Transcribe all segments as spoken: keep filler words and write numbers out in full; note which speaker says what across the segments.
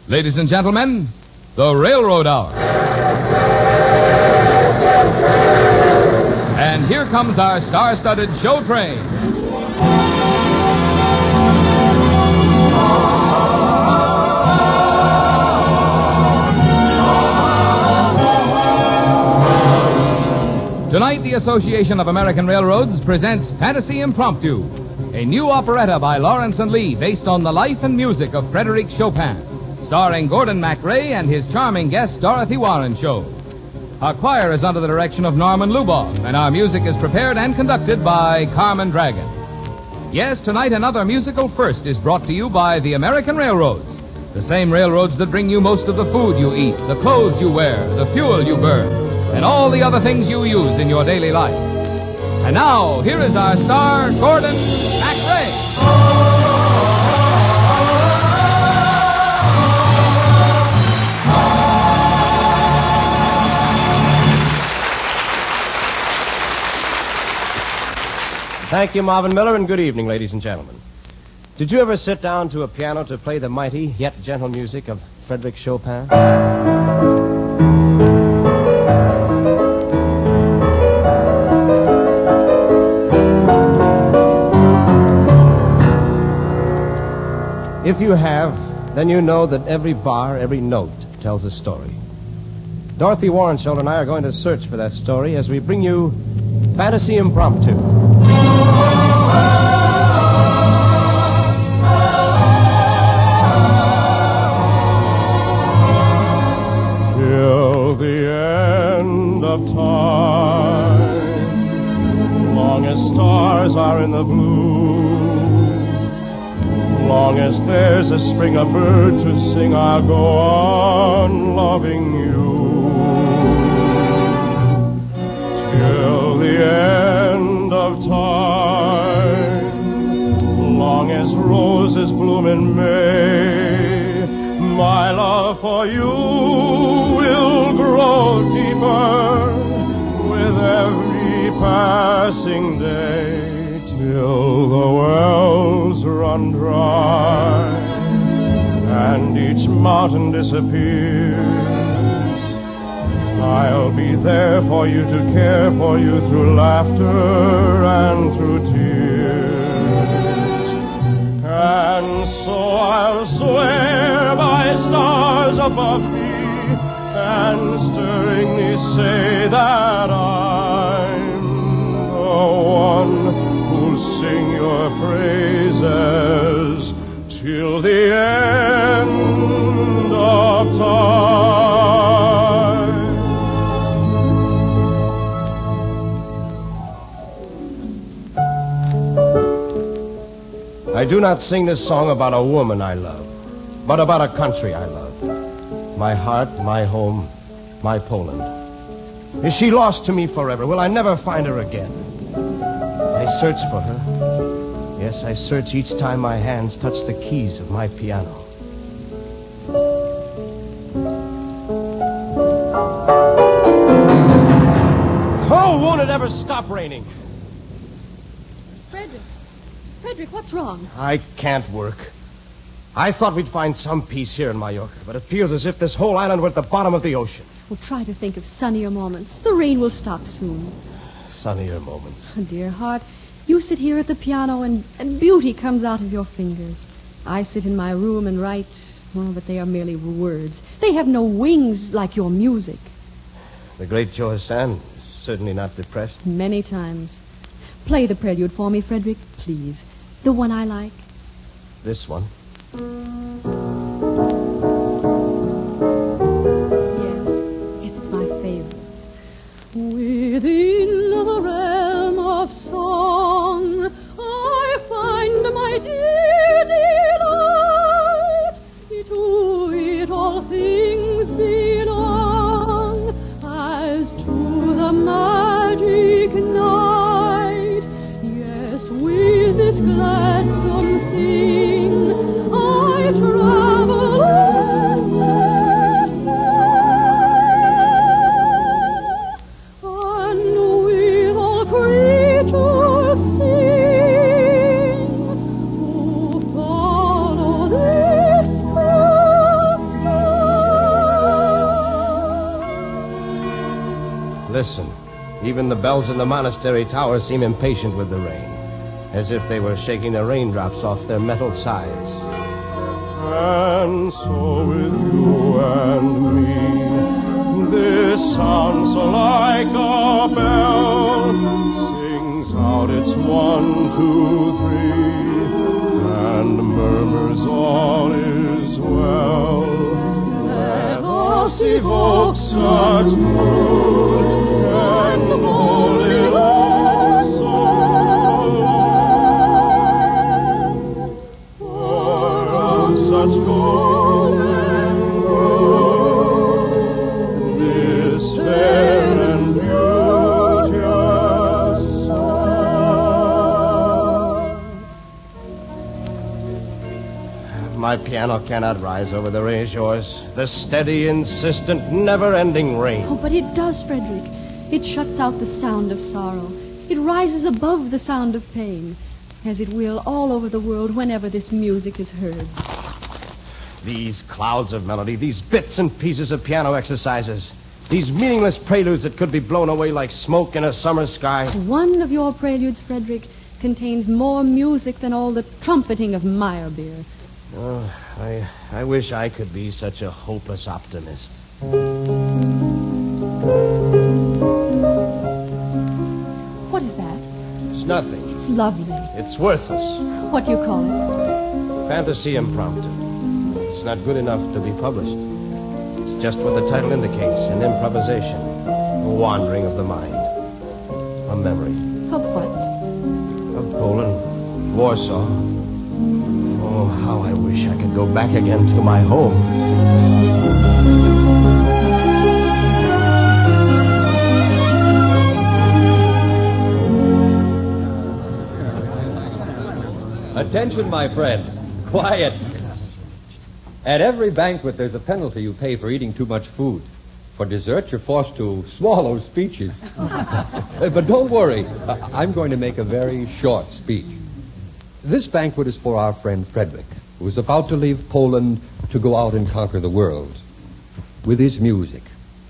Speaker 1: Ladies and gentlemen, the Railroad Hour. And here comes our star-studded show train. Tonight, the Association of American Railroads presents Fantasy Impromptu, a new operetta by Lawrence and Lee based on the life and music of Frederic Chopin, starring Gordon MacRae and his charming guest, Dorothy Warren Show. Our choir is under the direction of Norman Luboff, and our music is prepared and conducted by Carmen Dragon. Yes, tonight another musical first is brought to you by the American Railroads, the same railroads that bring you most of the food you eat, the clothes you wear, the fuel you burn, and all the other things you use in your daily life. And now, here is our star, Gordon MacRae.
Speaker 2: Thank you, Marvin Miller, and good evening, ladies and gentlemen. Did you ever sit down to a piano to play the mighty yet gentle music of Frederic Chopin? If you have, then you know that every bar, every note tells a story. Dorothy Warren Show and I are going to search for that story as we bring you Fantasy Impromptu.
Speaker 3: Till the end of time, long as stars are in the blue, long as there's a string of bird to sing, I'll go on loving you. Till the end of time, long as roses bloom in May, my love for you will grow deeper with every passing day. Till the wells run dry and each mountain disappears, I'll be there for you to care for you through laughter and through tears. And so I'll swear by stars above me and stirringly say that I'm the one sing your praises till the end of time.
Speaker 2: I do not sing this song about a woman I love, but about a country I love. My heart, my home, my Poland. Is she lost to me forever? Will I never find her again? I search for her. Yes, I search each time my hands touch the keys of my piano. Oh, won't it ever stop raining?
Speaker 4: Frederick. Frederick, what's wrong?
Speaker 2: I can't work. I thought we'd find some peace here in Mallorca, but it feels as if this whole island were at the bottom of the ocean.
Speaker 4: Well, try to think of sunnier moments. The rain will stop soon.
Speaker 2: Sunnier moments.
Speaker 4: Oh, dear heart, you sit here at the piano and, and beauty comes out of your fingers. I sit in my room and write, oh, but they are merely words. They have no wings like your music.
Speaker 2: The great Joe Hassan is certainly not depressed.
Speaker 4: Many times. Play the prelude for me, Frederick, please. The one I like.
Speaker 2: This one.
Speaker 4: Yes, yes, it's my favorite. Within the realm of song, I find my dear delight. To it all things belong, as to the magic night. Yes, with this gladsome thing I try
Speaker 2: listen. Even the bells in the monastery tower seem impatient with the rain, as if they were shaking the raindrops off their metal sides.
Speaker 3: And so with you and me, this sounds like a bell, sings out its one, two, three, and murmurs all is well. Let us evoke such good and holy love song, for of such golden growth, this fair and beauteous song.
Speaker 2: My piano cannot rise over the rain, yours. The steady, insistent, never-ending rain.
Speaker 4: Oh, but it does, Frederick. It shuts out the sound of sorrow. It rises above the sound of pain, as it will all over the world whenever this music is heard.
Speaker 2: These clouds of melody, these bits and pieces of piano exercises, these meaningless preludes that could be blown away like smoke in a summer sky.
Speaker 4: One of your preludes, Frederick, contains more music than all the trumpeting of Meyerbeer.
Speaker 2: Oh, I, I wish I could be such a hopeless optimist.
Speaker 4: What is that?
Speaker 2: It's nothing.
Speaker 4: It's lovely.
Speaker 2: It's worthless.
Speaker 4: What do you call it?
Speaker 2: Fantasy impromptu. It's not good enough to be published. It's just what the title indicates, an improvisation, a wandering of the mind, a memory.
Speaker 4: Of what?
Speaker 2: Of Poland, Warsaw. Oh, how I wish I could go back again to my home.
Speaker 5: Attention, my friend. Quiet. At every banquet, there's a penalty you pay for eating too much food. For dessert, you're forced to swallow speeches. But don't worry. I'm going to make a very short speech. This banquet is for our friend Frederick, who is about to leave Poland to go out and conquer the world with his music.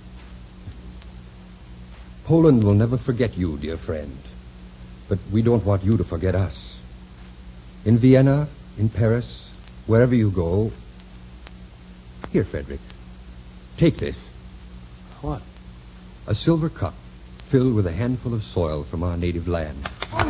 Speaker 5: Poland will never forget you, dear friend. But we don't want you to forget us. In Vienna, in Paris, wherever you go. Here, Frederick. Take this.
Speaker 2: What?
Speaker 5: A silver cup filled with a handful of soil from our native land.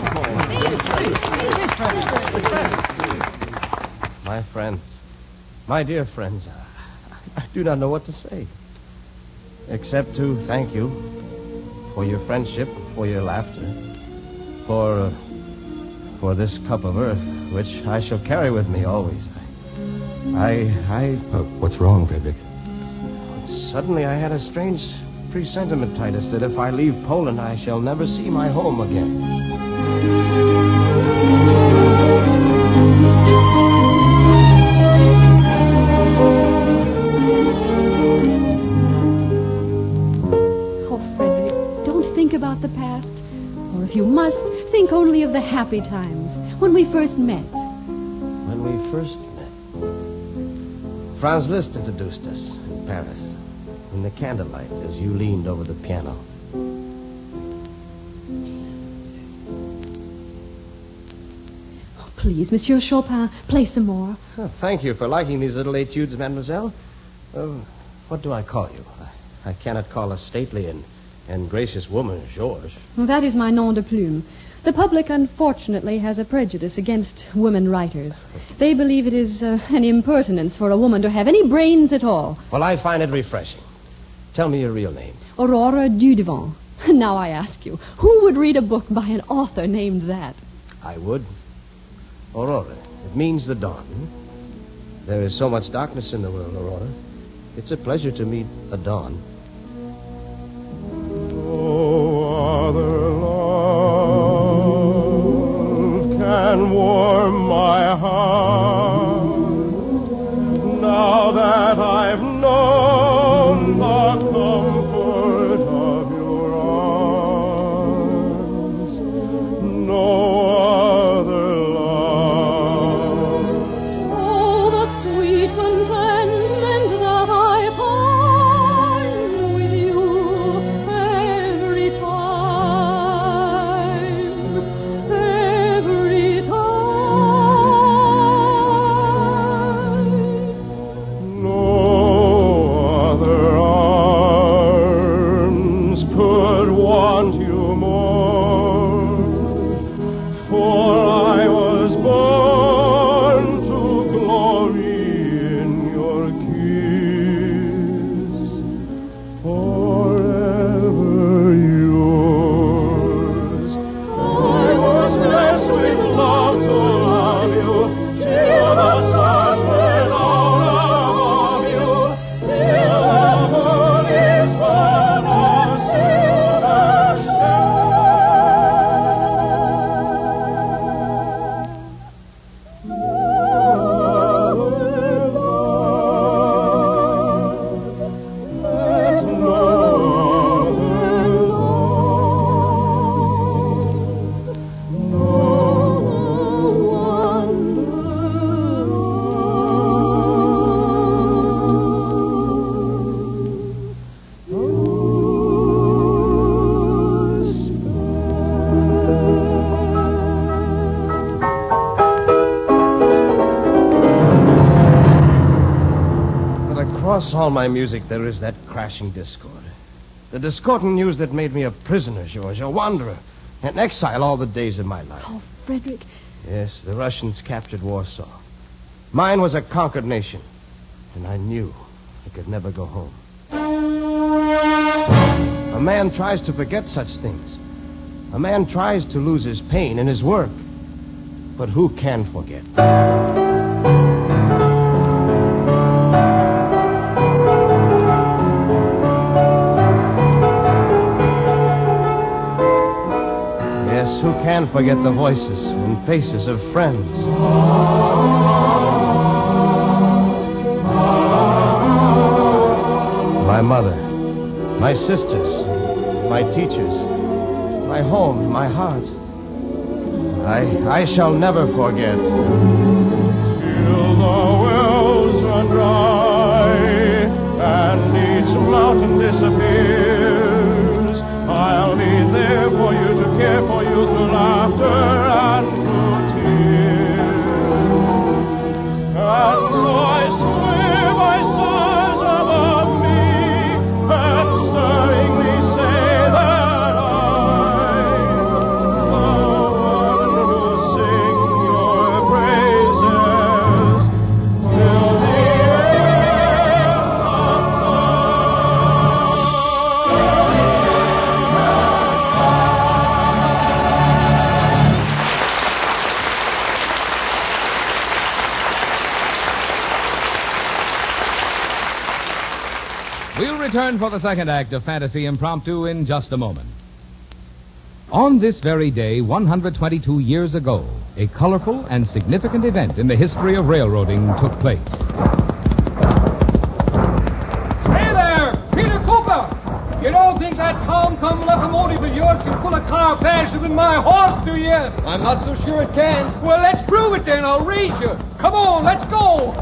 Speaker 2: My friends, my dear friends, I, I do not know what to say. Except to thank you for your friendship, for your laughter, for... Uh, for this cup of earth, which I shall carry with me always. I... I...
Speaker 5: Uh, what's wrong, Frederick?
Speaker 2: Suddenly I had a strange presentiment, Titus, that if I leave Poland, I shall never see my home again.
Speaker 4: Oh, Frederick, don't think about the past. Or if you must, think only of the happy times, when we first met.
Speaker 2: When we first met? Franz Liszt introduced us in Paris, in the candlelight, as you leaned over the piano.
Speaker 4: Oh, please, Monsieur Chopin, play some more.
Speaker 2: Oh, thank you for liking these little etudes, mademoiselle. Uh, what do I call you? I, I cannot call a stately and, and gracious woman Georges.
Speaker 4: That is my nom de plume. The public, unfortunately, has a prejudice against women writers. They believe it is uh, an impertinence for a woman to have any brains at all.
Speaker 2: Well, I find it refreshing. Tell me your real name.
Speaker 4: Aurora Dudevant. Now I ask you, who would read a book by an author named that?
Speaker 2: I would. Aurora. It means the dawn. There is so much darkness in the world, Aurora. It's a pleasure to meet a dawn.
Speaker 3: No other love can warm my heart now that I've known the comfort of your arms. No other love.
Speaker 4: Oh, the sweet contentment that I find with you every
Speaker 2: Across all my music, there is that crashing discord. The discordant news that made me a prisoner, George, a wanderer, an exile all the days of my life.
Speaker 4: Oh, Frederick.
Speaker 2: Yes, the Russians captured Warsaw. Mine was a conquered nation, and I knew I could never go home. A man tries to forget such things. A man tries to lose his pain in his work. But who can forget? Yes, who can forget the voices and faces of friends? My mother, my sisters, my teachers, my home, my heart. I, I shall never forget.
Speaker 3: Till the wells run dry and each mountain disappears, I'll be there for you to care for you through laughter and through tears. And so I swear by stars above me and stirring me say that I, the one who sing your praises till the end of
Speaker 1: We'll return for the second act of Fantasy Impromptu in just a moment. On this very day, one hundred twenty-two years ago, a colorful and significant event in the history of railroading took place.
Speaker 6: Hey there, Peter Cooper! You don't think that tom-come locomotive of yours can pull a car faster than my horse, do you?
Speaker 5: I'm not so sure it can.
Speaker 6: Well, let's prove it then. I'll race you. Come on, let's go.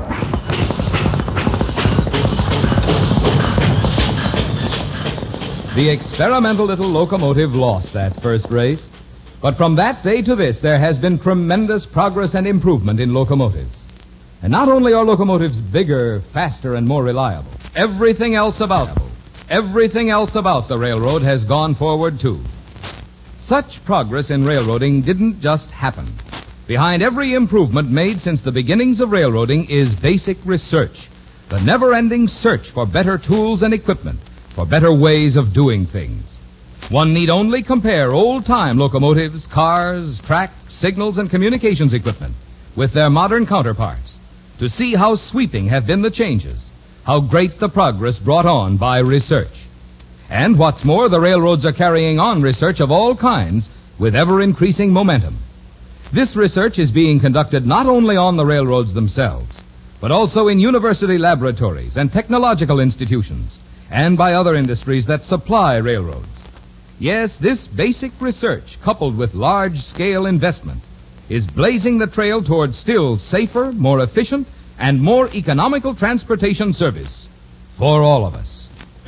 Speaker 1: The experimental little locomotive lost that first race. But from that day to this, there has been tremendous progress and improvement in locomotives. And not only are locomotives bigger, faster, and more reliable, everything else about them, everything else about the railroad has gone forward, too. Such progress in railroading didn't just happen. Behind every improvement made since the beginnings of railroading is basic research, the never-ending search for better tools and equipment, for better ways of doing things. One need only compare old-time locomotives, cars, tracks, signals, and communications equipment with their modern counterparts to see how sweeping have been the changes, how great the progress brought on by research. And what's more, the railroads are carrying on research of all kinds with ever-increasing momentum. This research is being conducted not only on the railroads themselves, but also in university laboratories and technological institutions, and by other industries that supply railroads. Yes, this basic research, coupled with large-scale investment, is blazing the trail towards still safer, more efficient, and more economical transportation service for all of us.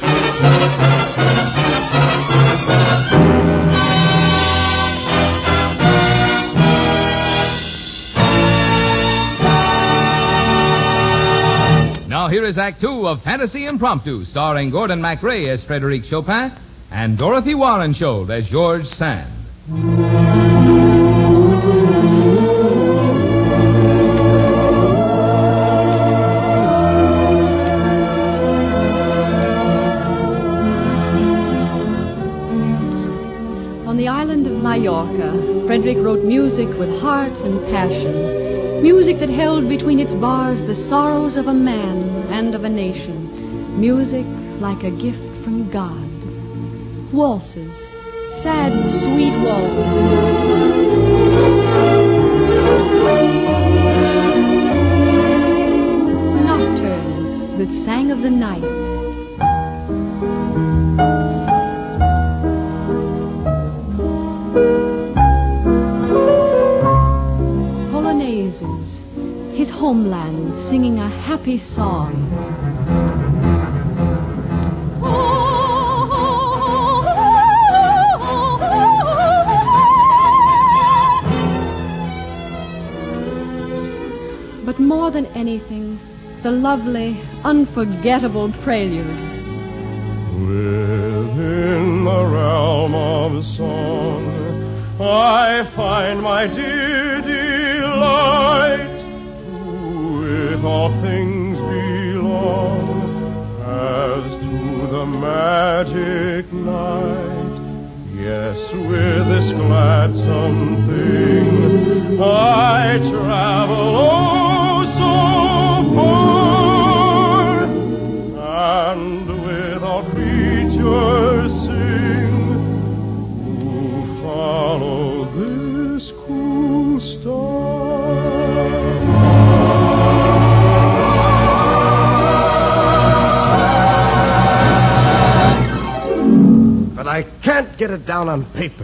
Speaker 1: Now here is Act Two of Fantasy Impromptu, starring Gordon MacRae as Frédéric Chopin and Dorothy Warrenshold as George Sand.
Speaker 4: On the island of Mallorca, Frederick wrote music with heart and passion. Music that held between its bars the sorrows of a man and of a nation. Music like a gift from God. Waltzes, sad and sweet waltzes. Nocturnes that sang of the night. His homeland singing a happy song. But more than anything, the lovely, unforgettable preludes.
Speaker 3: Within the realm of song, I find my dear delight, who with all things belong, as to the magic night. Yes, with this gladsome thing, I travel oh so far, and with all creatures sing, who follow this cool star.
Speaker 2: But I can't get it down on paper.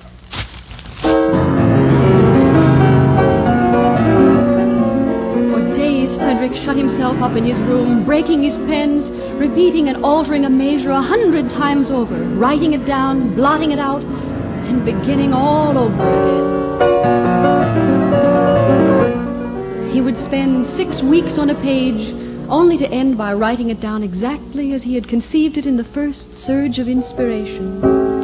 Speaker 4: For days, Frederick shut himself up in his room, breaking his pens, repeating and altering a measure a hundred times over, writing it down, blotting it out, and beginning all over again. He would spend six weeks on a page, only to end by writing it down exactly as he had conceived it in the first surge of inspiration.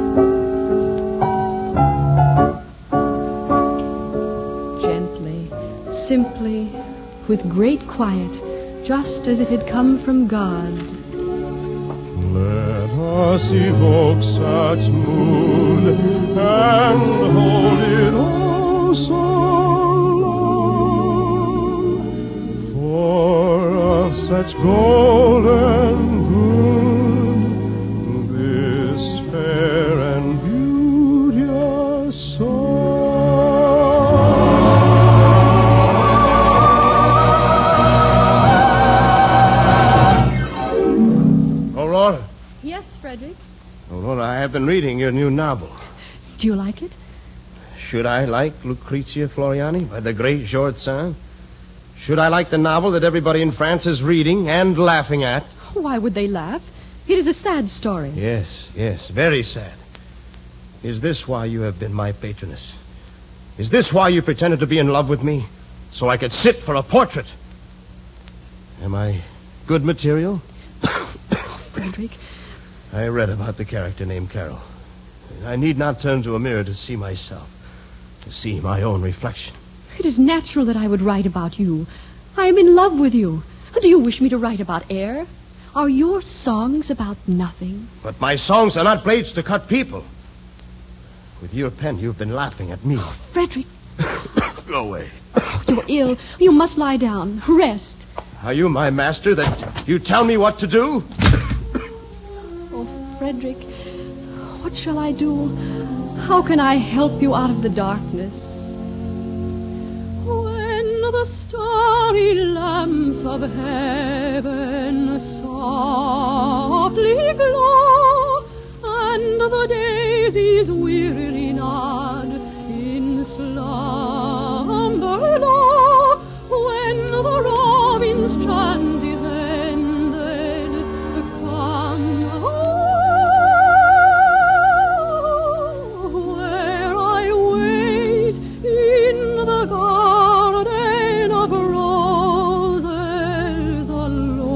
Speaker 4: Gently, simply, with great quiet, just as it had come from God.
Speaker 3: Let us evoke such mood and hold it oh so long, for of such golden good this fair and beauteous song.
Speaker 2: Aurora.
Speaker 4: Yes, Frederick.
Speaker 2: Aurora, I have been reading your new novel.
Speaker 4: Do you like it?
Speaker 2: Should I like Lucrezia Floriani by the great George Sand? Should I like the novel that everybody in France is reading and laughing at?
Speaker 4: Why would they laugh? It is a sad story.
Speaker 2: Yes, yes, very sad. Is this why you have been my patroness? Is this why you pretended to be in love with me? So I could sit for a portrait? Am I good material?
Speaker 4: Frederick.
Speaker 2: I read about the character named Carol. I need not turn to a mirror to see myself, to see my own reflection.
Speaker 4: It is natural that I would write about you. I am in love with you. Do you wish me to write about air? Are your songs about nothing?
Speaker 2: But my songs are not blades to cut people. With your pen, you've been laughing at me.
Speaker 4: Oh, Frederick.
Speaker 2: Go away.
Speaker 4: You're ill. You must lie down. Rest.
Speaker 2: Are you my master that you tell me what to do?
Speaker 4: Oh, Frederick, what shall I do? How can I help you out of the darkness? When the starry lamps of heaven softly glow, and the daisies wearily nod in slumber low, when the robin's chant is ended, come, oh, where I wait in the garden of roses alone.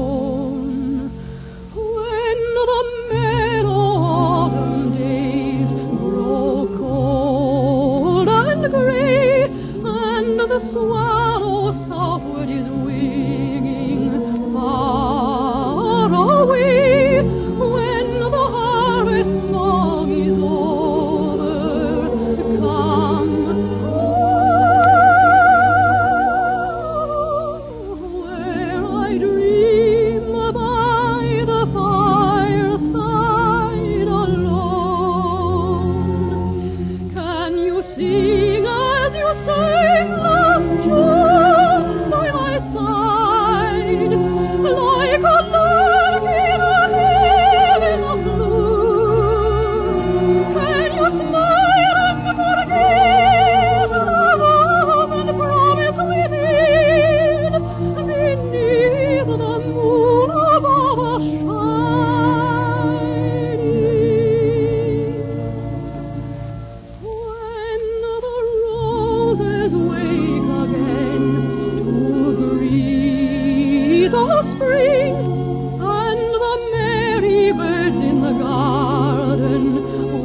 Speaker 4: spring, and the merry birds in the garden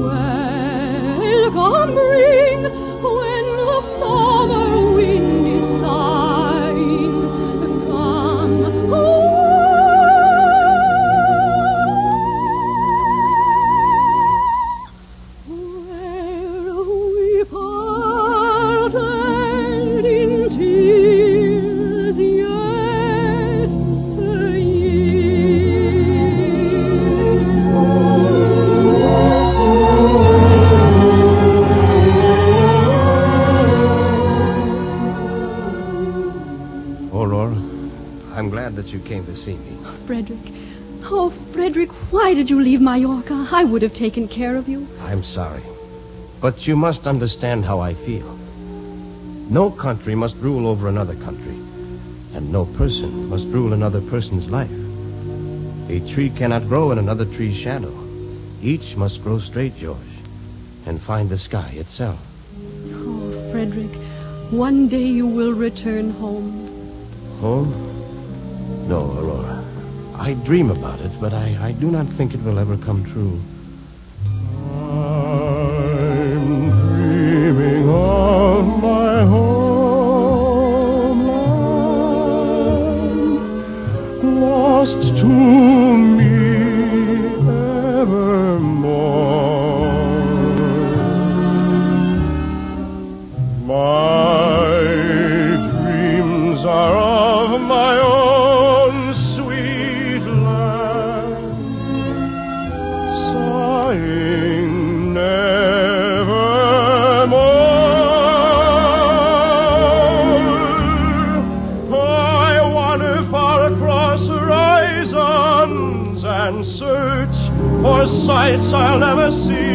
Speaker 4: welcome bring when the summer wind is sighing. Come, where we parted in tears
Speaker 2: I'm glad that you came to see me.
Speaker 4: Frederick. Oh, Frederick, why did you leave Mallorca? I would have taken care of you.
Speaker 2: I'm sorry. But you must understand how I feel. No country must rule over another country. And no person must rule another person's life. A tree cannot grow in another tree's shadow. Each must grow straight, George, and find the sky itself.
Speaker 4: Oh, Frederick, one day you will return home.
Speaker 2: Home? No, Aurora. I dream about it, but I, I do not think it will ever come true.
Speaker 3: I'm dreaming of my homeland, lost to me evermore. My dreams are of my own sweet land, sighing nevermore. I wander far across horizons and search for sights I'll never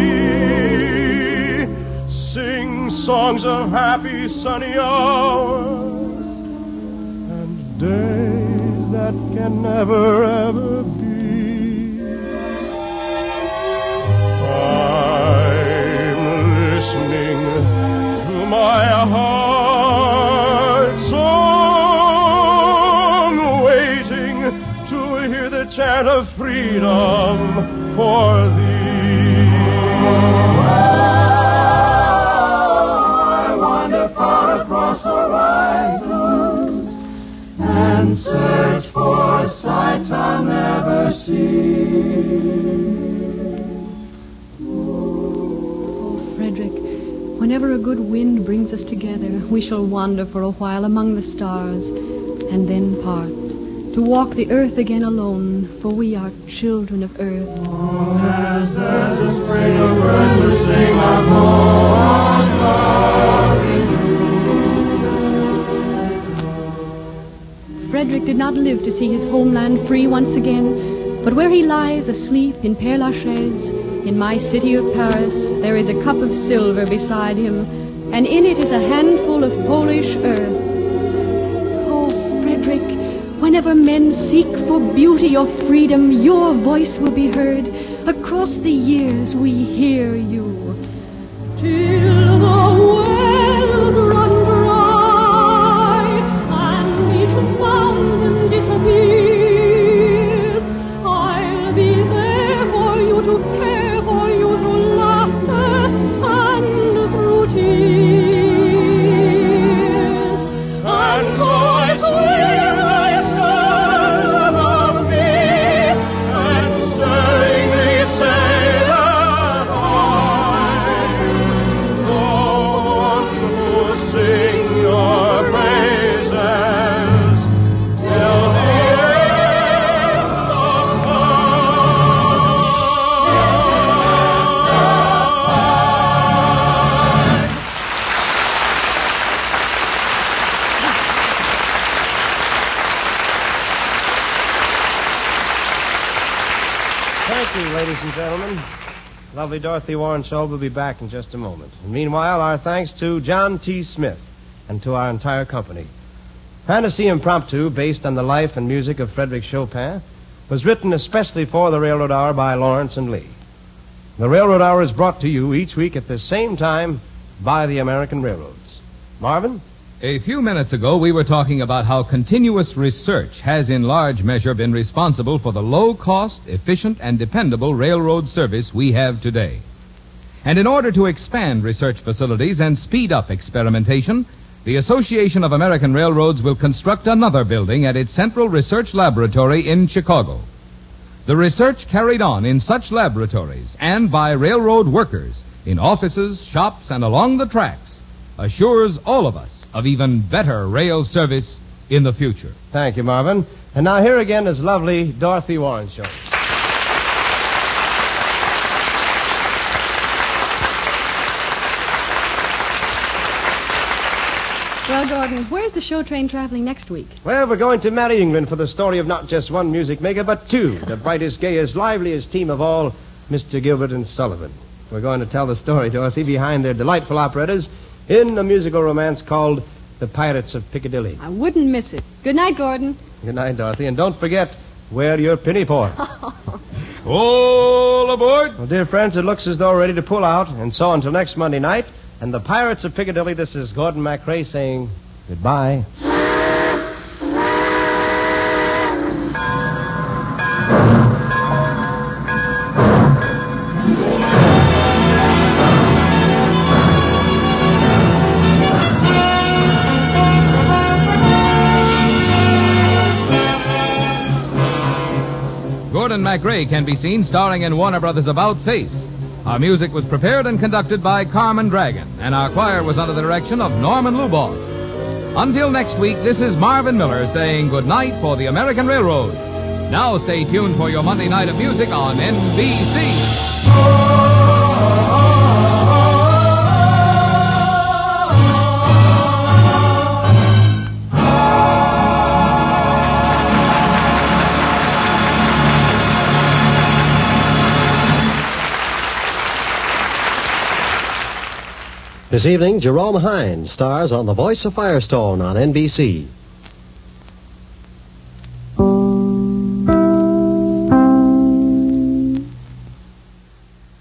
Speaker 3: see. Sing songs of happy sunny hours and days that can never ever be. I'm listening to my heart's song, waiting to hear the chant of freedom for thee. I wander far across horizons and search for sights I'll never see.
Speaker 4: Oh, Frederick, whenever a good wind brings us together, we shall wander for a while among the stars and then part, to walk the earth again alone, for we are children of earth.
Speaker 3: As there's a spring of birds to sing, I'm on
Speaker 4: Frederick did not live to see his homeland free once again, but where he lies asleep in Père Lachaise, in my city of Paris, there is a cup of silver beside him, and in it is a handful of Polish earth. Oh, Frederick, whenever men seek for beauty or freedom, your voice will be heard. Across the years we hear you. Till the wells run dry and each fountain disappears, I'll be there for you to care, for you through laughter and through tears. And so I swear I stand above me and serenely say that I'm the one who sing your praises till the end of time.
Speaker 2: Thank you, ladies and gentlemen. Lovely Dorothy Warren Scholl will be back in just a moment. And meanwhile, our thanks to John T. Smith and to our entire company. Fantasy Impromptu, based on the life and music of Frederick Chopin, was written especially for the Railroad Hour by Lawrence and Lee. The Railroad Hour is brought to you each week at the same time by the American Railroads. Marvin?
Speaker 1: A few minutes ago, we were talking about how continuous research has in large measure been responsible for the low-cost, efficient, and dependable railroad service we have today. And in order to expand research facilities and speed up experimentation, the Association of American Railroads will construct another building at its Central Research Laboratory in Chicago. The research carried on in such laboratories and by railroad workers in offices, shops, and along the tracks assures all of us of even better rail service in the future.
Speaker 2: Thank you, Marvin. And now here again is lovely Dorothy Warrenshaw.
Speaker 4: Well, Gordon, where's the show train traveling next week?
Speaker 2: Well, we're going to Merry England for the story of not just one music maker, but two. The brightest, gayest, liveliest team of all, Mister Gilbert and Sullivan. We're going to tell the story, Dorothy, behind their delightful operettas in a musical romance called The Pirates of Piccadilly.
Speaker 4: I wouldn't miss it. Good night, Gordon.
Speaker 2: Good night, Dorothy. And don't forget, wear your pinafore.
Speaker 6: All aboard!
Speaker 2: Well, dear friends, it looks as though we're ready to pull out. And so until next Monday night, and The Pirates of Piccadilly, this is Gordon MacRae saying goodbye.
Speaker 1: Gordon MacRae can be seen starring in Warner Brothers' About Face. Our music was prepared and conducted by Carmen Dragon, and our choir was under the direction of Norman Luboff. Until next week, this is Marvin Miller saying good night for the American Railroads. Now stay tuned for your Monday night of music on N B C.
Speaker 7: This evening, Jerome Hines stars on The Voice of Firestone on N B C.